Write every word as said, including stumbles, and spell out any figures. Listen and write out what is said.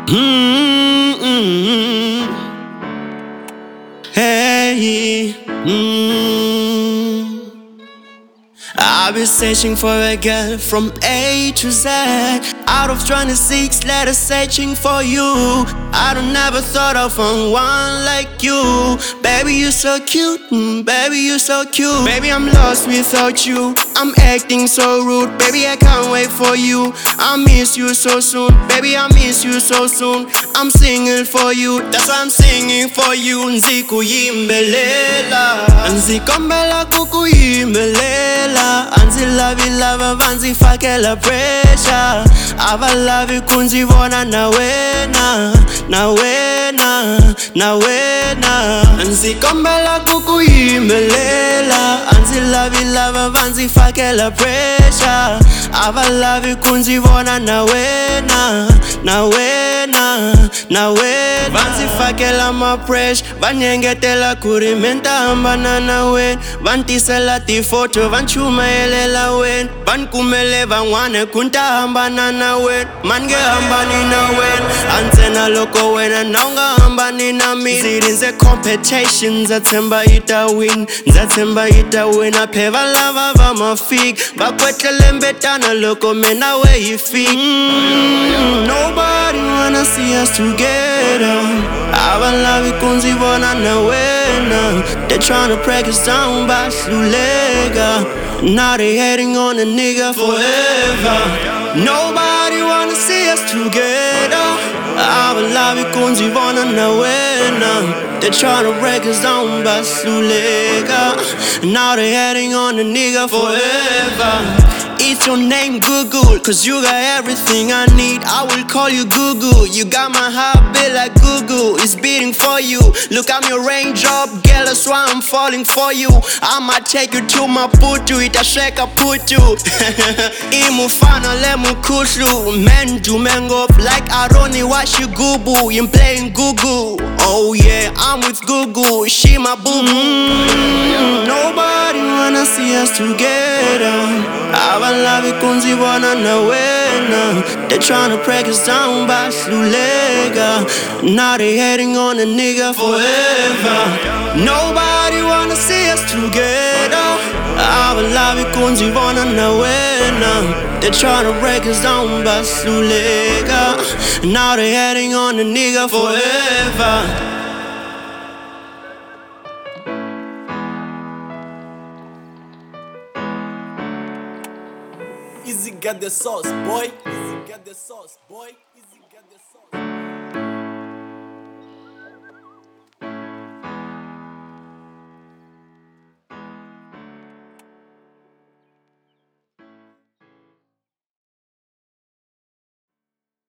Mm-mm. Hey, mm. I've been searching for a girl from A to Z. Out of twenty-six letters searching for you. I don't never thought I'd find one like you. Baby, you so cute, mm, baby, you so cute. Baby, I'm lost without you. I'm acting so rude. Baby, I can't wait for you. I miss you so soon. Baby, I miss you so soon. I'm singing for you, that's why I'm singing for you. Nzikuyimbelela, nzikombela kukuyimbelela. Anzilavi lava vanzifakela pressure. Avalavi kunzivona na wena, na wena, na wena. Nzikombela kukuyimbelela. Anzilavi lava vanzifakela pressure. Avalavi kunzivona na wena, na wena, na wena. Vanzifakela ma pressure. Vanyengetela kurimenta hambana na wena. Vantisela ti photo vanchumelela wena. Vankumele vanwane kunta hambana na wena. Mange hambani na wena. Antena loko wena naunga hambani na mi. Zirinze competition nzatemba ita win. Nzatemba ita win. Apeva lava va mafig. Vakwetele mbetana loko mena we you fig. Mm, nobody wanna see us together. Avalavi kunzivona na wena. They tryna break us down by Sulega. Now they hating on a nigga forever. Nobody wanna see us together. Avalavi kunzivona na wena. They tryna break us down by Sulega. Now they hating on a nigga forever. It's your name Google, cause you got everything I need. I will call you Google. You got my heartbeat like Google. It's beating for you. Look, I'm your raindrop, girl, that's why I'm falling for you. I'ma take you to my putu, itasheka putu. Imufana lemu kushu. Menju mengop like Aroni washigubu. I'm playing Google. Oh yeah, I'm with Google. She my boo boo. Mm, nobody wanna see us together. Avalavi kunzivona na wena. They tryna break us down by Sulega. Now they hating on a nigga forever. Nobody wanna see us together. Avalavi kunzivona na wena. They tryna break us down by Sulega. Now they hating on a nigga forever. Easy got the sauce, boy. Easy got the sauce, boy. Easy